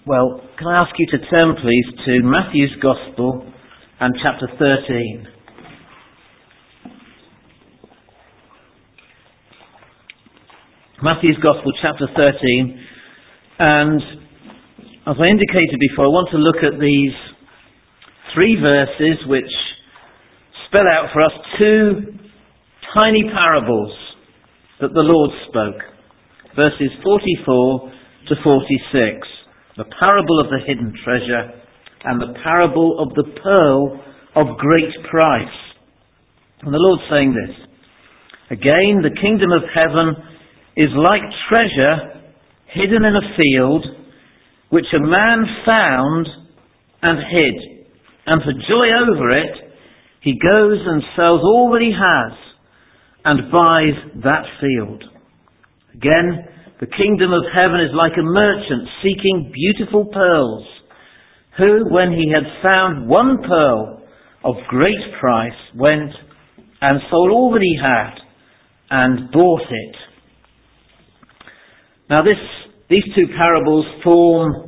Well, can I ask you to turn, please, to Matthew's Gospel and chapter 13. Matthew's Gospel, chapter 13. And as I indicated before, I want to look at these three verses which spell out for us two tiny parables that the Lord spoke. Verses 44 to 46. The parable of the hidden treasure and the parable of the pearl of great price. And the Lord's saying this: again, the kingdom of heaven is like treasure hidden in a field, which a man found and hid. And for joy over it, he goes and sells all that he has and buys that field. Again, the kingdom of heaven is like a merchant seeking beautiful pearls, who, when he had found one pearl of great price, went and sold all that he had and bought it. Now these two parables form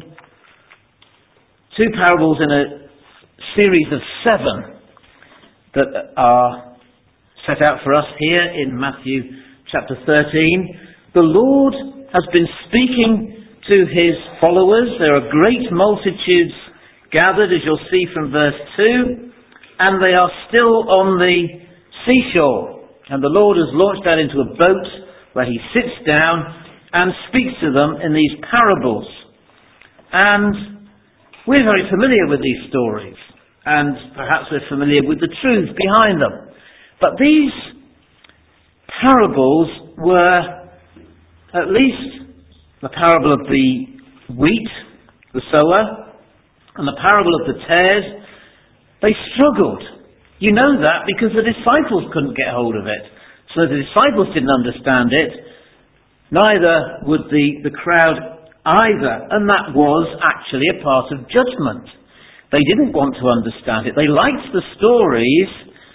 two parables in a series of 7 that are set out for us here in Matthew chapter 13. The Lord has been speaking to his followers. There are great multitudes gathered, as you'll see from verse 2, and they are still on the seashore. And the Lord has launched out into a boat where he sits down and speaks to them in these parables. And we're very familiar with these stories, and perhaps we're familiar with the truth behind them. But these parables were, at least the parable of the wheat, the sower, and the parable of the tares, they struggled. You know that because the disciples couldn't get hold of it. So the disciples didn't understand it. Neither would the crowd either. And that was actually a part of judgment. They didn't want to understand it. They liked the stories,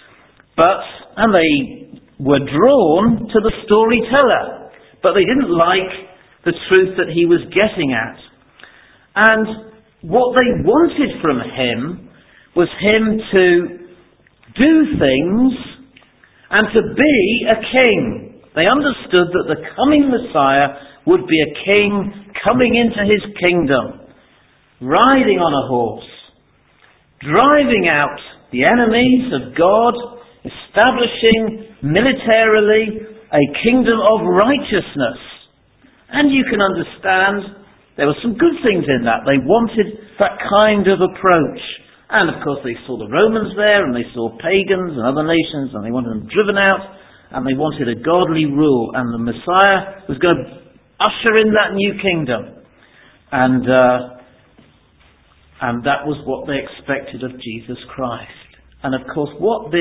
and they were drawn to the storyteller. But they didn't like the truth that he was getting at. And what they wanted from him was him to do things and to be a king. They understood that the coming Messiah would be a king coming into his kingdom, riding on a horse, driving out the enemies of God, establishing militarily a kingdom of righteousness. And you can understand there were some good things in that. They wanted that kind of approach. And of course they saw the Romans there, and they saw pagans and other nations, and they wanted them driven out, and they wanted a godly rule. And the Messiah was going to usher in that new kingdom. And that was what they expected of Jesus Christ. And of course what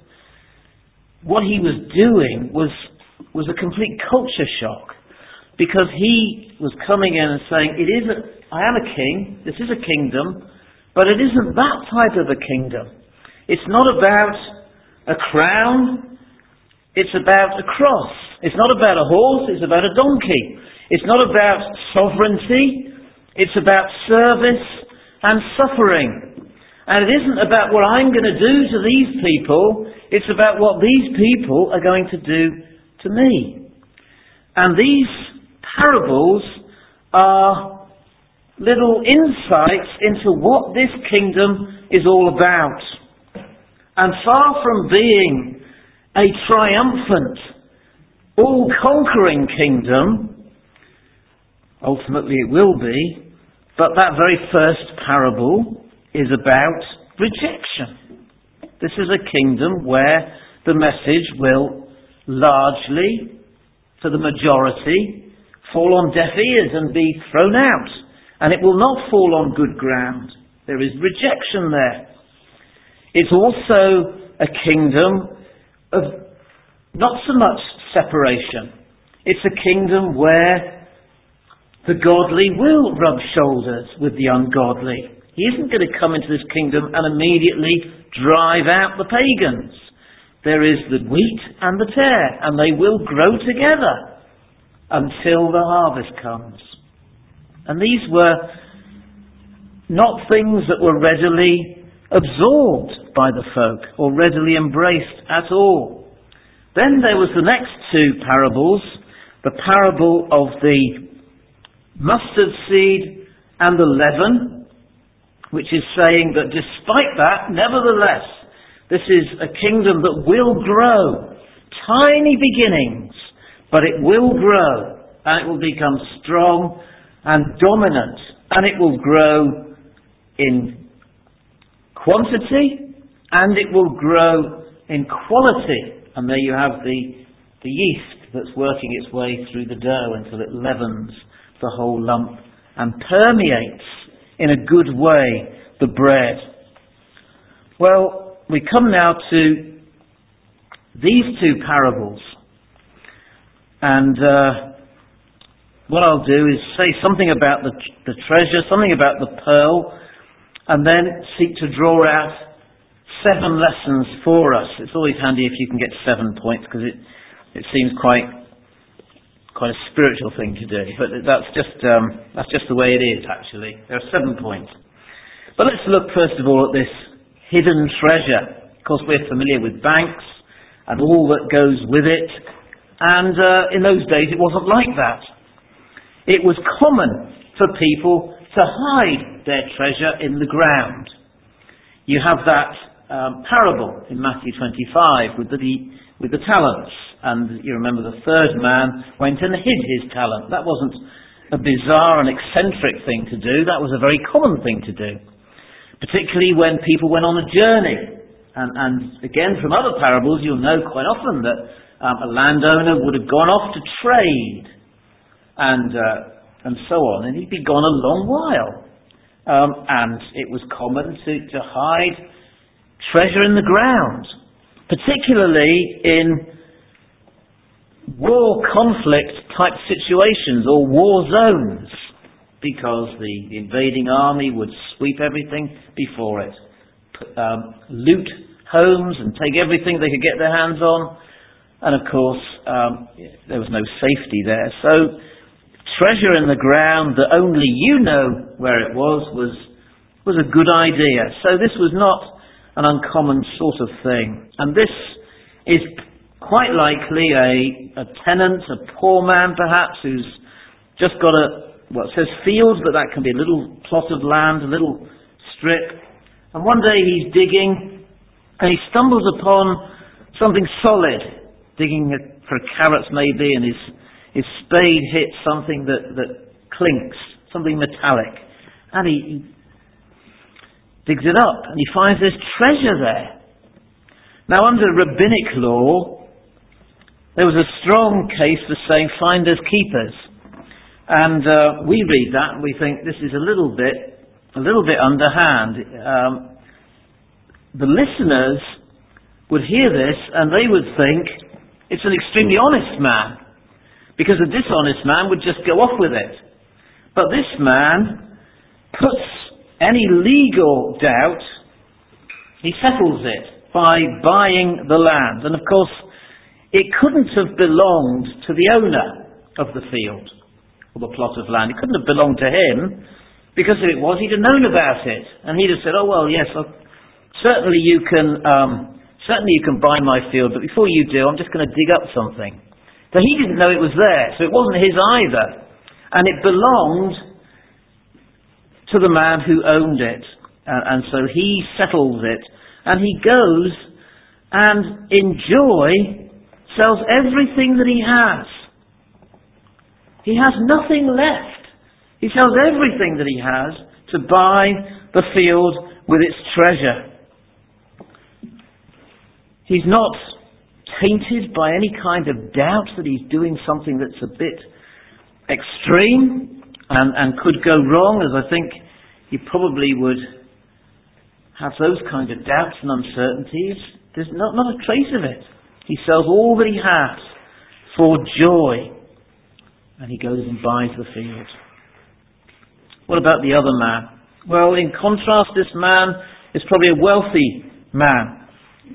he was doing was a complete culture shock. Because he was coming in and saying, I am a king, this is a kingdom, but it isn't that type of a kingdom. It's not about a crown, it's about a cross. It's not about a horse, it's about a donkey. It's not about sovereignty, it's about service and suffering. And it isn't about what I'm going to do to these people, it's about what these people are going to do to me. And these parables are little insights into what this kingdom is all about. And far from being a triumphant, all-conquering kingdom, ultimately it will be, but that very first parable is about rejection. This is a kingdom where the message will largely, for the majority, fall on deaf ears and be thrown out. And it will not fall on good ground. There is rejection there. It's also a kingdom of not so much separation. It's a kingdom where the godly will rub shoulders with the ungodly. He isn't going to come into this kingdom and immediately drive out the pagans. There is the wheat and the tare, and they will grow together until the harvest comes. And these were not things that were readily absorbed by the folk or readily embraced at all. Then there was the next two parables, the parable of the mustard seed and the leaven, which is saying that despite that, nevertheless, this is a kingdom that will grow. Tiny beginnings, but it will grow, and it will become strong and dominant, and it will grow in quantity, and it will grow in quality. And there you have the yeast that's working its way through the dough until it leavens the whole lump and permeates in a good way the bread. Well, we come now to these two parables, and what I'll do is say something about the treasure, something about the pearl, and then seek to draw out 7 lessons for us. It's always handy if you can get 7 points, because it seems quite a spiritual thing to do. But that's just the way it is. Actually, there are 7 points. But let's look first of all at this hidden treasure. Of course, we're familiar with banks and all that goes with it. And in those days, it wasn't like that. It was common for people to hide their treasure in the ground. You have that parable in Matthew 25 with the talents. And you remember the third man went and hid his talent. That wasn't a bizarre and eccentric thing to do. That was a very common thing to do. Particularly when people went on a journey. And again, from other parables, you'll know quite often that a landowner would have gone off to trade and so on, and he'd be gone a long while. And it was common to hide treasure in the ground, particularly in war conflict type situations or war zones, because the invading army would sweep everything before it, loot homes and take everything they could get their hands on, and of course there was no safety there. So treasure in the ground that only you know where it was a good idea. So this was not an uncommon sort of thing. And this is quite likely a tenant, a poor man perhaps, who's just got it says fields, but that can be a little plot of land, a little strip. And one day he's digging, and he stumbles upon something solid, digging for carrots maybe, and his spade hits something that clinks, something metallic. And he digs it up, and he finds there's treasure there. Now, under rabbinic law, there was a strong case for saying finders keepers. And we read that and we think this is a little bit underhand. The listeners would hear this and they would think it's an extremely honest man, because a dishonest man would just go off with it. But this man puts any legal doubt, he settles it by buying the land. And of course, it couldn't have belonged to the owner of the field or the plot of land. It couldn't have belonged to him, because if it was, he'd have known about it. And he'd have said, oh, well, yes, certainly you can buy my field, but before you do, I'm just going to dig up something. So he didn't know it was there, so it wasn't his either. And it belonged to the man who owned it. And so he settles it, and he goes and in joy sells everything that he has. He has nothing left. He sells everything that he has to buy the field with its treasure. He's not tainted by any kind of doubt that he's doing something that's a bit extreme and could go wrong, as I think he probably would have those kind of doubts and uncertainties. There's not a trace of it. He sells all that he has for joy, and he goes and buys the field. What about the other man? Well, in contrast, this man is probably a wealthy man,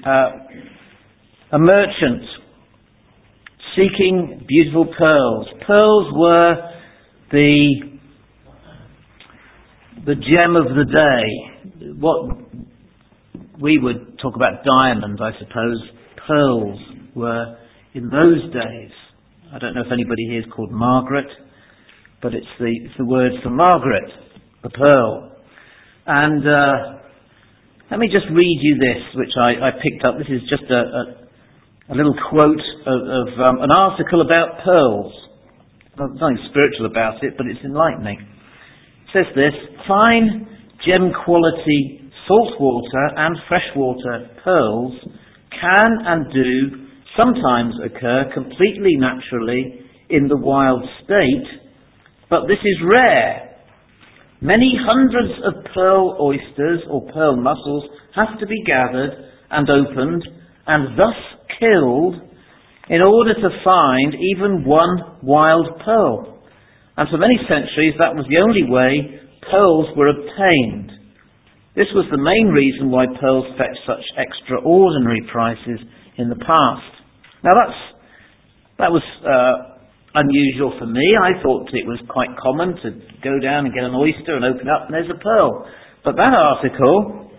a merchant seeking beautiful pearls. Pearls were the gem of the day. What we would talk about diamonds, I suppose. Pearls were in those days. I don't know if anybody here is called Margaret, but it's the word for Margaret, the pearl. And let me just read you this, which I picked up. This is just a little quote of an article about pearls. There's nothing spiritual about it, but it's enlightening. It says this: fine gem quality saltwater and freshwater pearls can and do sometimes occur completely naturally in the wild state, but this is rare. Many hundreds of pearl oysters or pearl mussels have to be gathered and opened and thus killed in order to find even one wild pearl. And for many centuries that was the only way pearls were obtained. This was the main reason why pearls fetched such extraordinary prices in the past. Now that was unusual for me. I thought it was quite common to go down and get an oyster and open it up and there's a pearl. But that article,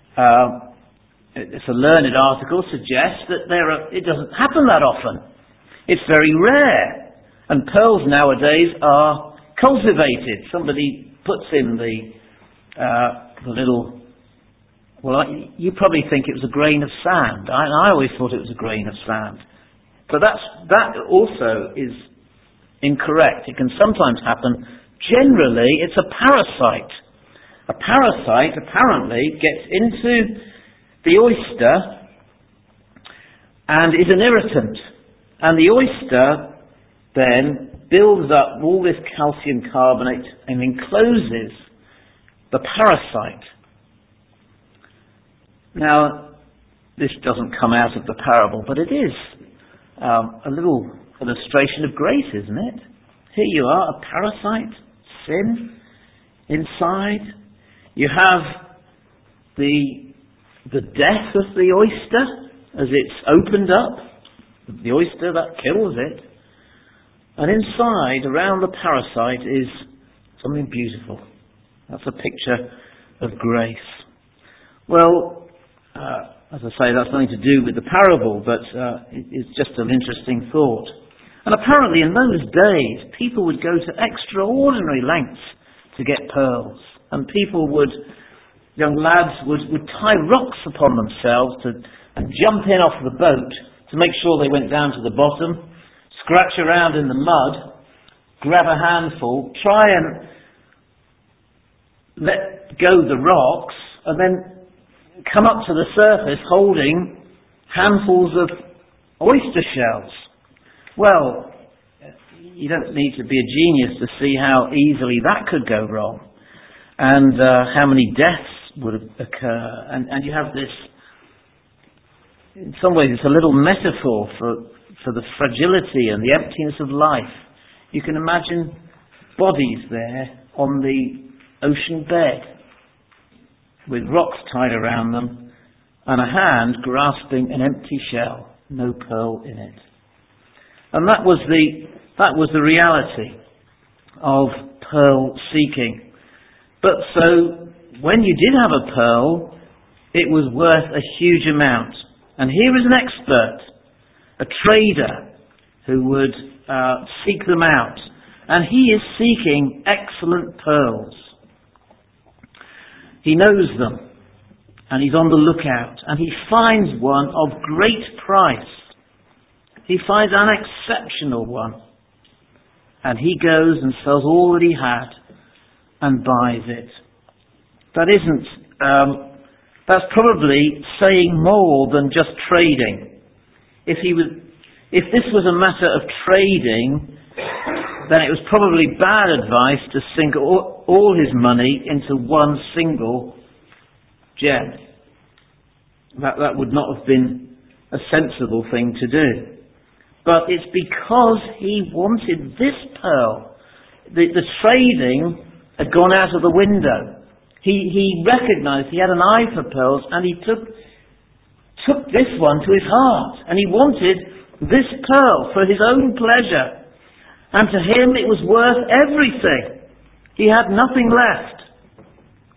it's a learned article, suggests that it doesn't happen that often. It's very rare. And pearls nowadays are cultivated. Somebody puts in the little... Well, you probably think it was a grain of sand. I always thought it was a grain of sand. But that also is incorrect. It can sometimes happen. Generally, it's a parasite. A parasite apparently gets into the oyster and is an irritant. And the oyster then builds up all this calcium carbonate and encloses the parasite. Now, this doesn't come out of the parable, but it is a little illustration of grace, isn't it? Here you are, a parasite, sin, inside. You have the death of the oyster as it's opened up. The oyster, that kills it. And inside, around the parasite, is something beautiful. That's a picture of grace. Well, as I say, that's nothing to do with the parable, but it's just an interesting thought. And apparently in those days, people would go to extraordinary lengths to get pearls. And young lads would tie rocks upon themselves and jump in off the boat to make sure they went down to the bottom, scratch around in the mud, grab a handful, try and let go the rocks, and then come up to the surface holding handfuls of oyster shells. Well, you don't need to be a genius to see how easily that could go wrong, and how many deaths would occur. And you have this, in some ways it's a little metaphor for the fragility and the emptiness of life. You can imagine bodies there on the ocean bed, with rocks tied around them, and a hand grasping an empty shell, no pearl in it. And that was the reality of pearl seeking. But so, when you did have a pearl, it was worth a huge amount. And here is an expert, a trader, who would seek them out. And he is seeking excellent pearls. He knows them, and he's on the lookout, and he finds one of great price. He finds an exceptional one, and he goes and sells all that he had and buys it. That's probably saying more than just trading. If this was a matter of trading, then it was probably bad advice to sink all his money into one single gem. That would not have been a sensible thing to do. But it's because he wanted this pearl. The trading had gone out of the window. He recognized he had an eye for pearls, and he took this one to his heart, and he wanted this pearl for his own pleasure. And to him it was worth everything. He had nothing left.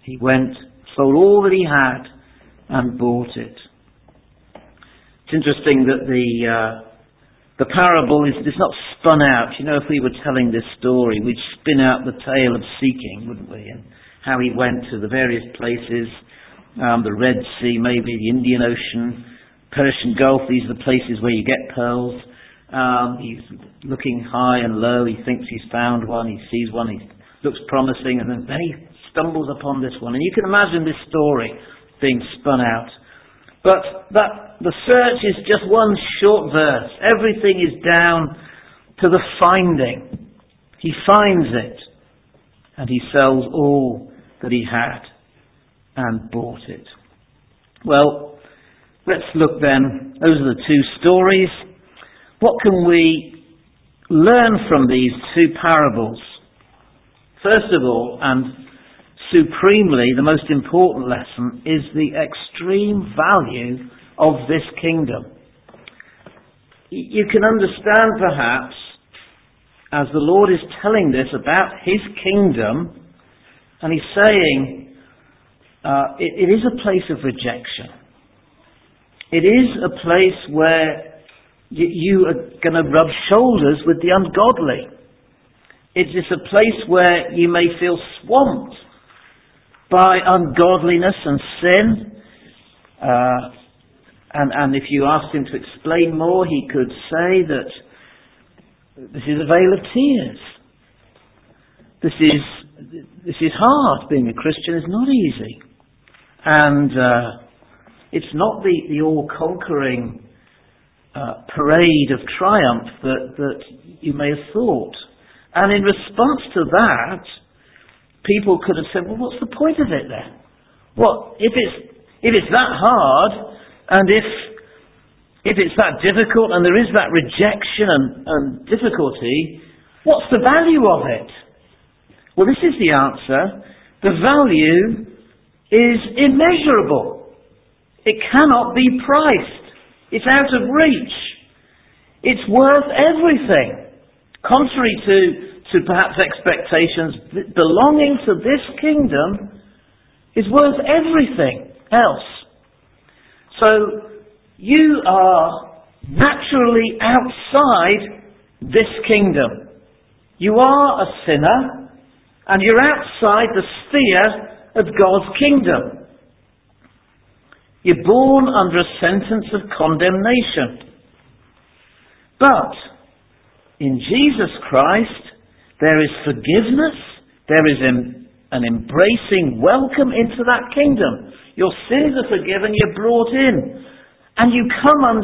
He went, sold all that he had, and bought it. It's interesting that the parable is not spun out. You know, if we were telling this story, we'd spin out the tale of seeking, wouldn't we? And how he went to the various places, the Red Sea, maybe the Indian Ocean, Persian Gulf. These are the places where you get pearls. He's looking high and low. He thinks he's found one. He sees one. He looks promising, and then he stumbles upon this one. And you can imagine this story being spun out. But the search is just one short verse. Everything is down to the finding. He finds it, and he sells all that he had and bought it. Well, let's look then. Those are the two stories. What can we learn from these two parables? First of all, and supremely, the most important lesson is the extreme value of this kingdom. You can understand, perhaps, as the Lord is telling this about his kingdom, and he's saying it is a place of rejection. It is a place where you are going to rub shoulders with the ungodly. It is a place where you may feel swamped by ungodliness and sin. And if you asked him to explain more, he could say that this is a vale of tears. This is hard. Being a Christian is not easy. And it's not the all-conquering parade of triumph that you may have thought. And in response to that, people could have said, well, what's the point of it then? What if it's that hard, and if it's that difficult, and there is that rejection and difficulty, what's the value of it? Well, this is the answer. The value is immeasurable. It cannot be priced. It's out of reach. It's worth everything. Contrary to perhaps expectations, belonging to this kingdom is worth everything else. So you are naturally outside this kingdom. You are a sinner, and you're outside the sphere of God's kingdom. You're born under a sentence of condemnation. But in Jesus Christ, there is forgiveness, there is an embracing welcome into that kingdom. Your sins are forgiven, you're brought in, and you come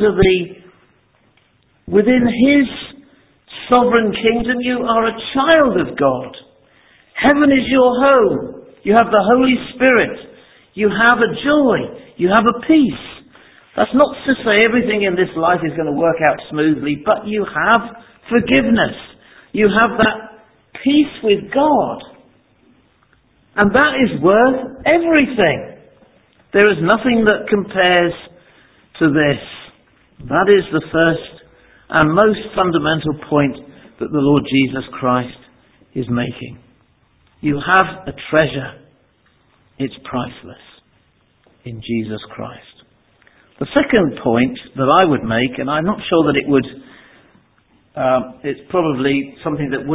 within his sovereign kingdom. You are a child of God. Heaven is your home. You have the Holy Spirit. You have a joy. You have a peace. That's not to say everything in this life is going to work out smoothly, but you have forgiveness. You have that peace with God. And that is worth everything. There is nothing that compares to this. That is the first and most fundamental point that the Lord Jesus Christ is making. You have a treasure. It's priceless in Jesus Christ. The second point that I would make, and I'm not sure that it would, it's probably something that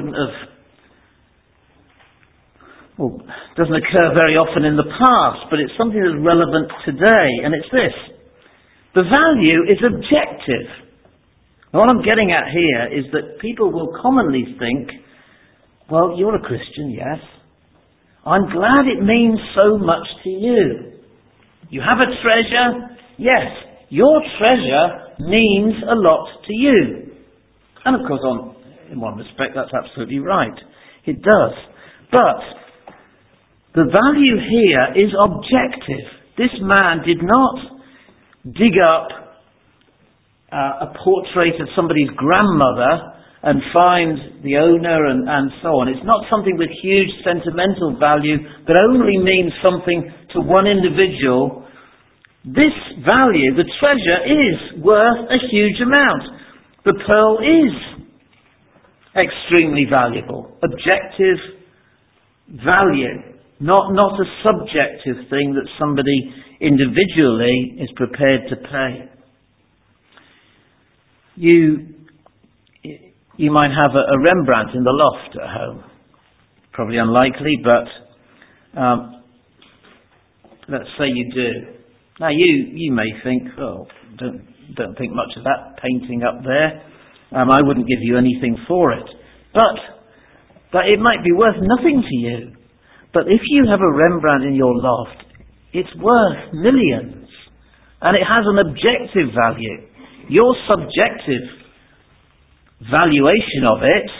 doesn't occur very often in the past, but it's something that's relevant today, and it's this. The value is objective. And what I'm getting at here is that people will commonly think, well, you're a Christian, yes. I'm glad it means so much to you. You have a treasure, yes. Your treasure means a lot to you. And of course, in one respect, that's absolutely right. It does. But the value here is objective. This man did not dig up a portrait of somebody's grandmother and find the owner and so on. It's not something with huge sentimental value that only means something to one individual. This value, the treasure, is worth a huge amount. The pearl is extremely valuable. Objective value. not a subjective thing that somebody individually is prepared to pay. You might have a Rembrandt in the loft at home. Probably unlikely, but let's say you do. Now you may think, oh, don't think much of that painting up there. I wouldn't give you anything for it. But it might be worth nothing to you. But if you have a Rembrandt in your loft, it's worth millions. And it has an objective value. Your subjective valuation of it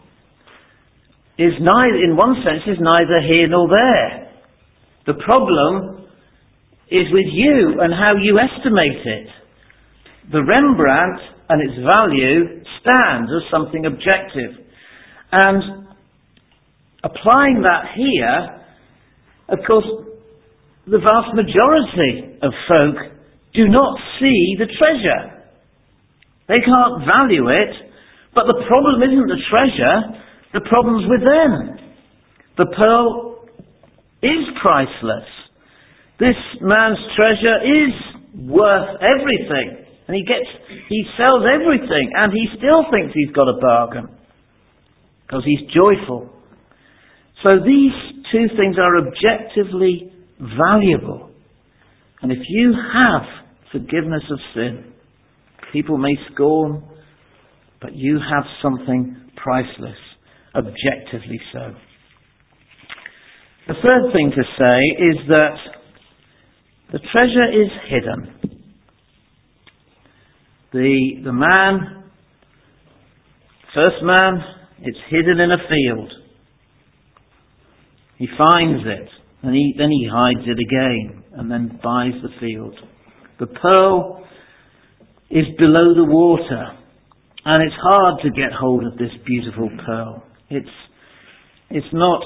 is in one sense, is neither here nor there. The problem is with you and how you estimate it. The Rembrandt and its value stands as something objective. And applying that here, of course, the vast majority of folk do not see the treasure. They can't value it, but the problem isn't the treasure, the problem's with them. The pearl is priceless. This man's treasure is worth everything. And he sells everything, and he still thinks he's got a bargain. Because he's joyful. So these two things are objectively valuable. And if you have forgiveness of sin, people may scorn, but you have something priceless, objectively so. The third thing to say is that the treasure is hidden. The man, first man, it's hidden in a field. He finds it, and then he hides it again, and then buys the field. The pearl is below the water, and it's hard to get hold of this beautiful pearl. It's not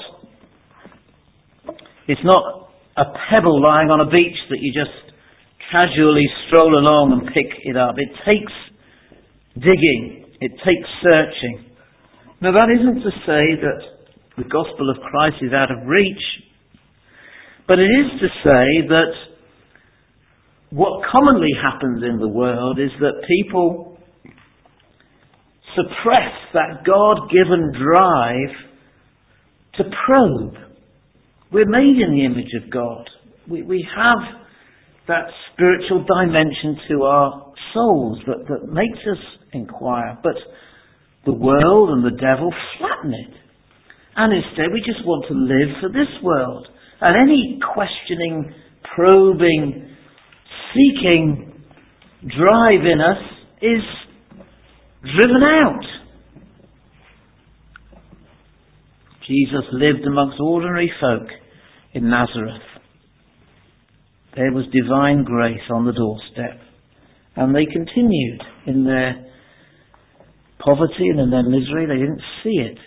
a pebble lying on a beach that you just casually stroll along and pick it up. It takes digging. It takes searching. Now that isn't to say that the gospel of Christ is out of reach, but it is to say that what commonly happens in the world is that people suppress that God-given drive to probe. We're made in the image of God. We have that spiritual dimension to our souls that makes us inquire. But the world and the devil flatten it. And instead we just want to live for this world. And any questioning, probing, seeking drive in us is driven out. Jesus lived amongst ordinary folk in Nazareth. There was divine grace on the doorstep. And they continued in their poverty and in their misery. They didn't see it.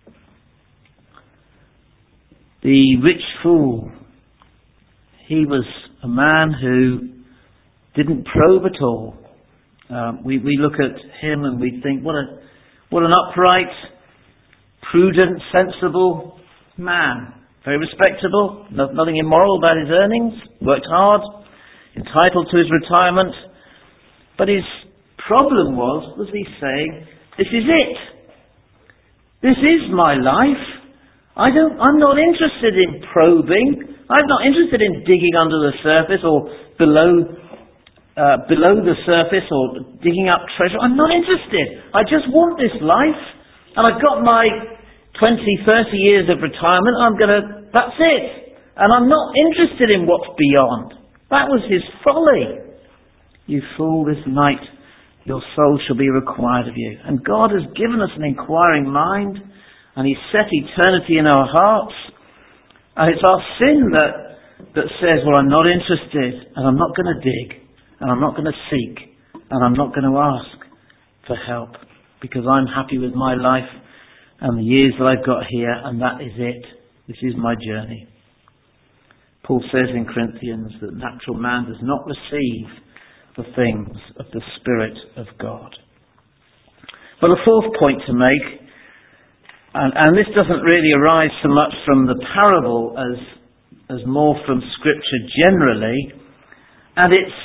The rich fool, he was a man who didn't probe at all. We look at him and we think, what an upright, prudent, sensible man. Very respectable, nothing immoral about his earnings, worked hard, entitled to his retirement. But his problem was he saying, this is it. This is my life. I'm not interested in probing. I'm not interested in digging under the surface or below the surface or digging up treasure. I'm not interested. I just want this life. And I've got my 20, 30 years of retirement. That's it. And I'm not interested in what's beyond. That was his folly. You fool, this night your soul shall be required of you. And God has given us an inquiring mind, and He set eternity in our hearts. And it's our sin that says, well, I'm not interested, and I'm not going to dig, and I'm not going to seek, and I'm not going to ask for help, because I'm happy with my life and the years that I've got here, and that is it. This is my journey. Paul says in Corinthians that natural man does not receive the things of the Spirit of God. But a fourth point to make, and this doesn't really arise so much from the parable as more from Scripture generally, and it's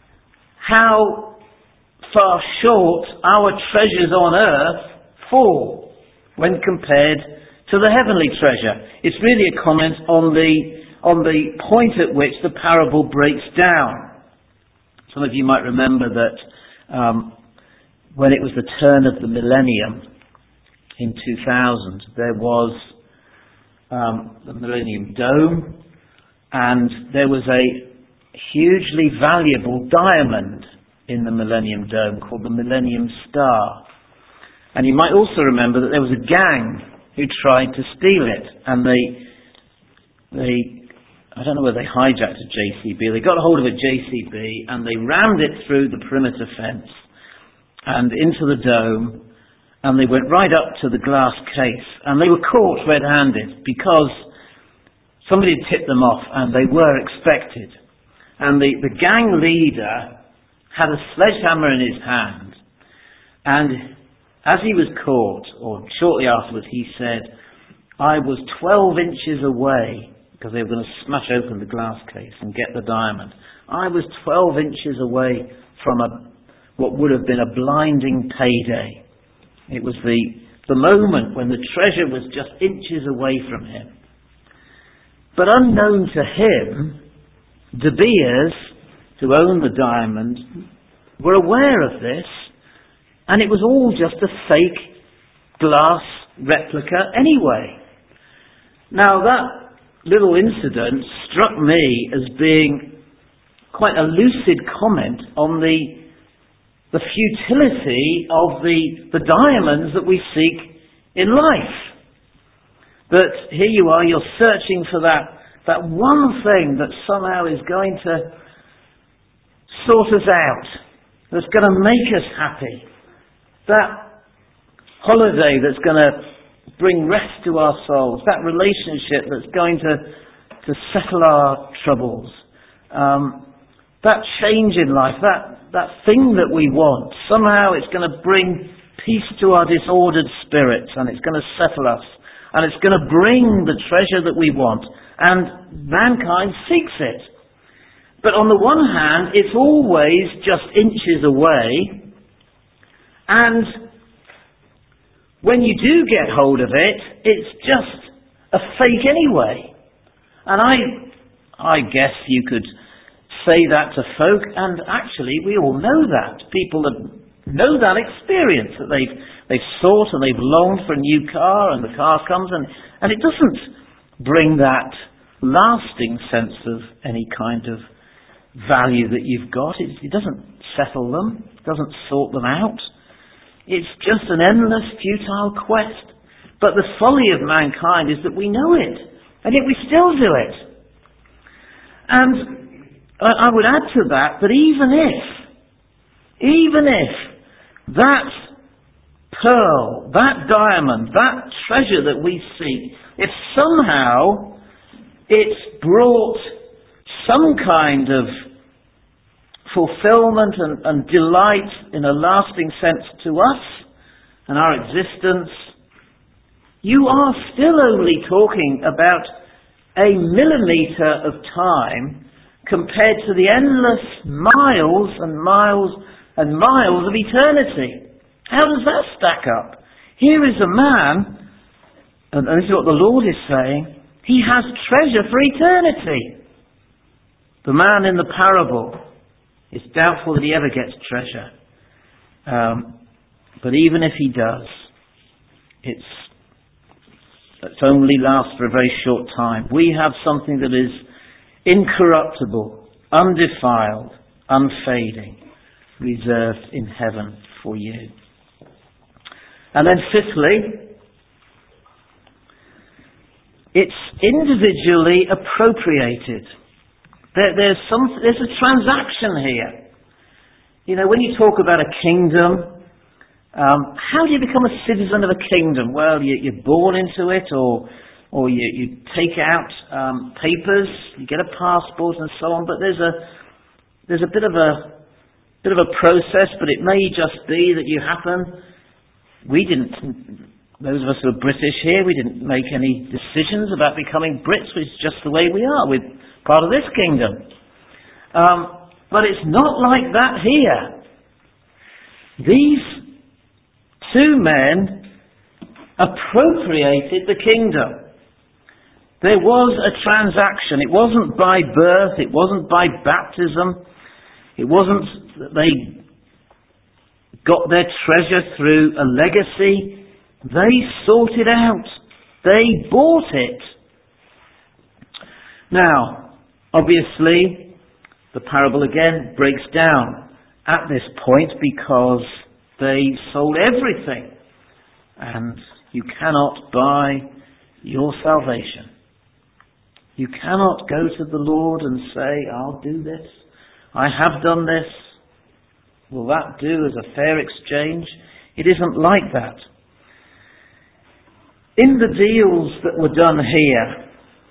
how far short our treasures on earth fall when compared to the heavenly treasure. It's really a comment on the point at which the parable breaks down. Some of you might remember that when it was the turn of the millennium in 2000, there was the Millennium Dome, and there was a hugely valuable diamond in the Millennium Dome called the Millennium Star. And you might also remember that there was a gang who tried to steal it, and they I don't know whether they hijacked a JCB. They got a hold of a JCB and they rammed it through the perimeter fence and into the dome, and they went right up to the glass case, and they were caught red-handed because somebody had tipped them off and they were expected. And the gang leader had a sledgehammer in his hand, and as he was caught, or shortly afterwards, he said, "I was 12 inches away," because they were going to smash open the glass case and get the diamond. "I was 12 inches away from what would have been a blinding payday." It was the moment when the treasure was just inches away from him. But unknown to him, De Beers, who owned the diamond, were aware of this, and it was all just a fake glass replica anyway. Now that little incident struck me as being quite a lucid comment on the futility of the diamonds that we seek in life. That here you are, you're searching for that one thing that somehow is going to sort us out, that's going to make us happy, that holiday that's going to bring rest to our souls, that relationship that's going to settle our troubles, that change in life, that thing that we want. Somehow it's going to bring peace to our disordered spirits, and it's going to settle us, and it's going to bring the treasure that we want, and mankind seeks it. But on the one hand, it's always just inches away, and when you do get hold of it, it's just a fake anyway. And I guess you could say that to folk, and actually we all know that. People know that experience, that they've sought and they've longed for a new car, and the car comes, and it doesn't bring that lasting sense of any kind of value that you've got. It doesn't settle them, it doesn't sort them out. It's just an endless, futile quest. But the folly of mankind is that we know it, and yet we still do it. And I would add to that even if that pearl, that diamond, that treasure that we seek, if somehow it's brought some kind of fulfillment and delight in a lasting sense to us and our existence, you are still only talking about a millimetre of time compared to the endless miles and miles and miles of eternity. How does that stack up? Here is a man, and this is what the Lord is saying, he has treasure for eternity. The man in the parable, it's doubtful that he ever gets treasure. But even if he does, it's only lasts for a very short time. We have something that is incorruptible, undefiled, unfading, reserved in heaven for you. And then fifthly, it's individually appropriated. There's a transaction here. You know, when you talk about a kingdom, how do you become a citizen of a kingdom? Well, you're born into it, or you take out papers, you get a passport, and so on. But there's a bit of a process. But it may just be that you happen. Those of us who are British here, we didn't make any decisions about becoming Brits, which is just the way we are. We're part of this kingdom. But it's not like that here. These two men appropriated the kingdom. There was a transaction. It wasn't by birth. It wasn't by baptism. It wasn't that they got their treasure through a legacy. They sought it out. They bought it. Now, obviously, the parable again breaks down at this point because they sold everything. And you cannot buy your salvation. You cannot go to the Lord and say, I'll do this. I have done this. Will that do as a fair exchange? It isn't like that. In the deals that were done here,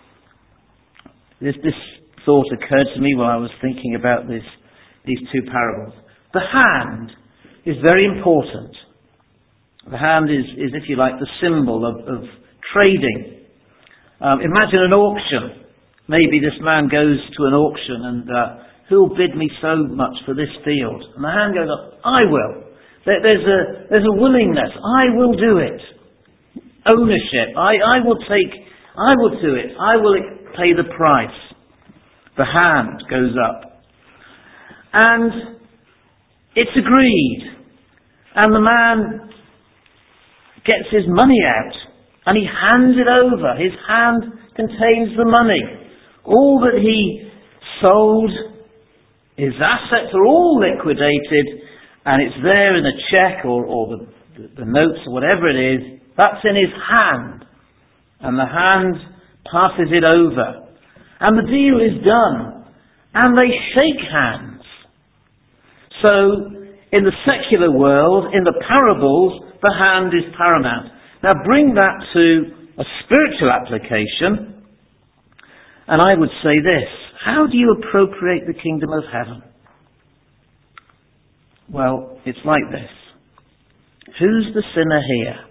this thought occurred to me while I was thinking about these two parables. The hand is very important. The hand is, if you like, the symbol of trading. Imagine an auction. Maybe this man goes to an auction and who'll bid me so much for this field? And the hand goes up, I will. There's a willingness. I will do it. Ownership. I will do it. I will pay the price. The hand goes up. And it's agreed. And the man gets his money out. And he hands it over. His hand contains the money. All that he sold, his assets are all liquidated. And it's there in a cheque or the notes or whatever it is. That's in his hand. And the hand passes it over. And the deal is done. And they shake hands. So, in the secular world, in the parables, the hand is paramount. Now bring that to a spiritual application, and I would say this: how do you appropriate the kingdom of heaven? Well, it's like this. Who's the sinner here?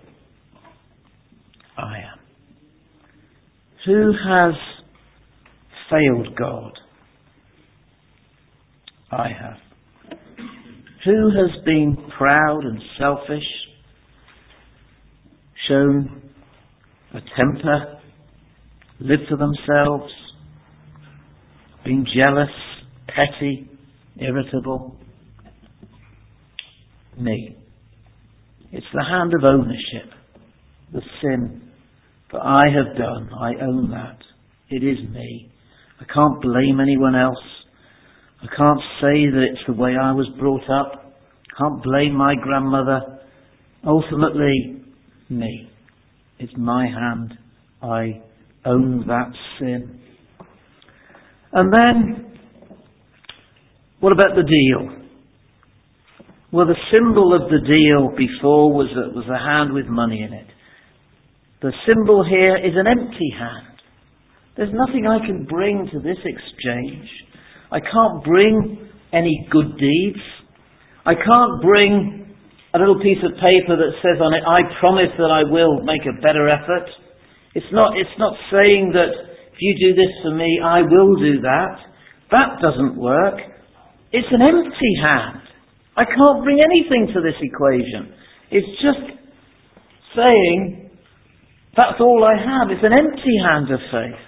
I am. Who has failed God? I have. Who has been proud and selfish, shown a temper, lived for themselves, been jealous, petty, irritable? Me. It's the hand of ownership. The sin that I have done, I own that. It is me. I can't blame anyone else. I can't say that it's the way I was brought up. I can't blame my grandmother. Ultimately, me. It's my hand. I own that sin. And then, what about the deal? Well, the symbol of the deal before was a hand with money in it. The symbol here is an empty hand. There's nothing I can bring to this exchange. I can't bring any good deeds. I can't bring a little piece of paper that says on it, I promise that I will make a better effort. It's not saying that if you do this for me, I will do that. That doesn't work. It's an empty hand. I can't bring anything to this equation. It's just saying, that's all I have. It's an empty hand of faith.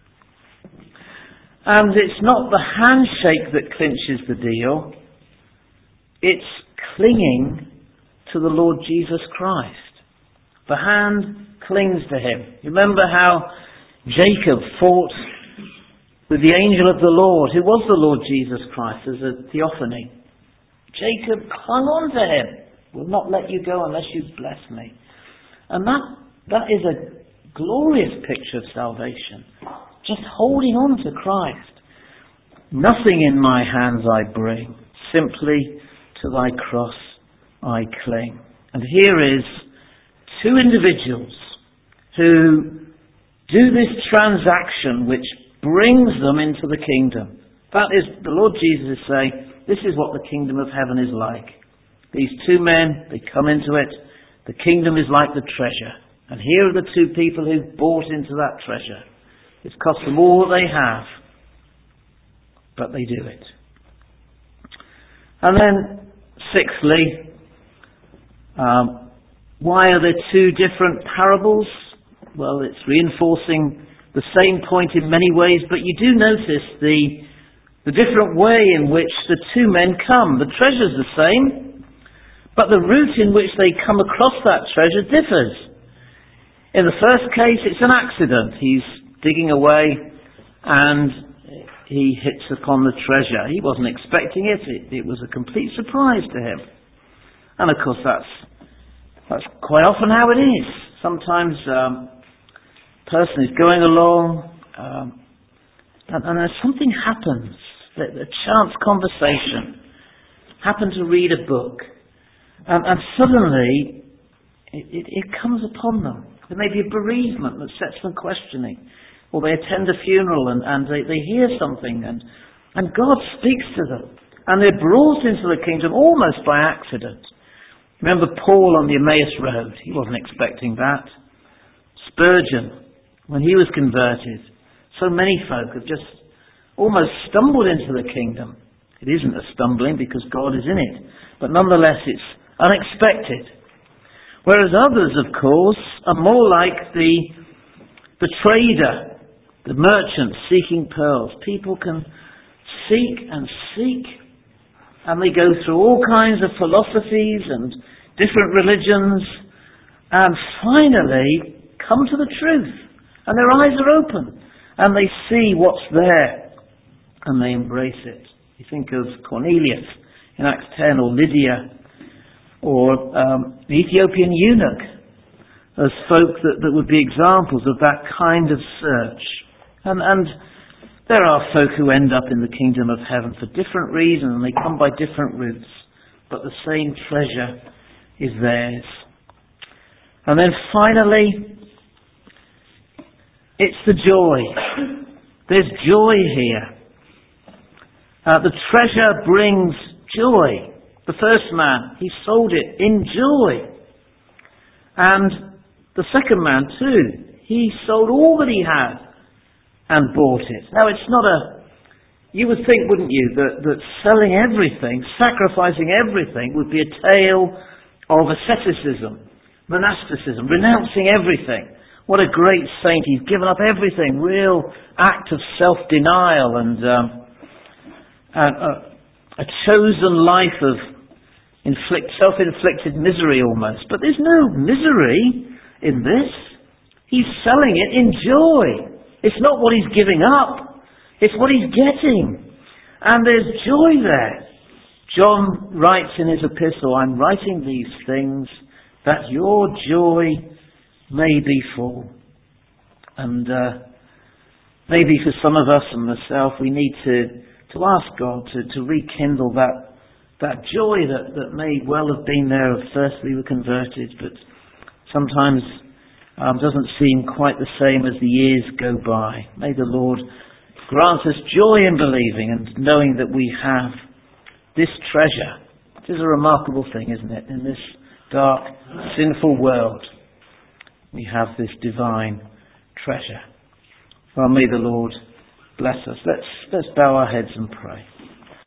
And it's not the handshake that clinches the deal. It's clinging to the Lord Jesus Christ. The hand clings to Him. You remember how Jacob fought with the angel of the Lord, who was the Lord Jesus Christ, as a theophany. Jacob clung on to Him. Will not let you go unless you bless me. And that is a glorious picture of salvation. Just holding on to Christ. Nothing in my hands I bring. Simply to thy cross I cling. And here is two individuals who do this transaction which brings them into the kingdom. That is, the Lord Jesus is saying, this is what the kingdom of heaven is like. These two men, they come into it. The kingdom is like the treasure. And here are the two people who bought into that treasure. It's cost them all they have, but they do it. And then, sixthly, why are there two different parables? Well, it's reinforcing the same point in many ways, but you do notice the different way in which the two men come. The treasure's the same, but the route in which they come across that treasure differs. In the first case, it's an accident. He's digging away and he hits upon the treasure. He wasn't expecting it. It was a complete surprise to him. And of course, that's quite often how it is. Sometimes a person is going along and something happens. A chance conversation. Happen to read a book. And suddenly it comes upon them. There may be a bereavement that sets them questioning. Or they attend a funeral and they hear something and God speaks to them. And they're brought into the kingdom almost by accident. Remember Paul on the Emmaus Road. He wasn't expecting that. Spurgeon, when he was converted. So many folk have just almost stumbled into the kingdom. It isn't a stumbling because God is in it. But nonetheless it's unexpected. Whereas others, of course, are more like the trader, the merchant seeking pearls. People can seek and seek, and they go through all kinds of philosophies and different religions, and finally come to the truth. And their eyes are open, and they see what's there, and they embrace it. You think of Cornelius in Acts 10, or Lydia, or the Ethiopian eunuch, as folk that would be examples of that kind of search. And there are folk who end up in the kingdom of heaven for different reasons, and they come by different routes, but the same treasure is theirs. And then finally, it's the joy. There's joy here. The treasure brings joy. The first man, he sold it in joy. And the second man too, he sold all that he had and bought it. Now it's not you would think, wouldn't you, that selling everything, sacrificing everything would be a tale of asceticism, monasticism, renouncing everything. What a great saint, he's given up everything, real act of self-denial and a chosen life of self-inflicted misery almost. But there's no misery in this. He's selling it in joy. It's not what he's giving up. It's what he's getting. And there's joy there. John writes in his epistle, I'm writing these things that your joy may be full. And maybe for some of us and myself, we need to ask God to rekindle that joy that may well have been there at first we were converted, but sometimes doesn't seem quite the same as the years go by. May the Lord grant us joy in believing and knowing that we have this treasure. It is a remarkable thing, isn't it? In this dark, sinful world, we have this divine treasure. Well, may the Lord bless us. Let's bow our heads and pray.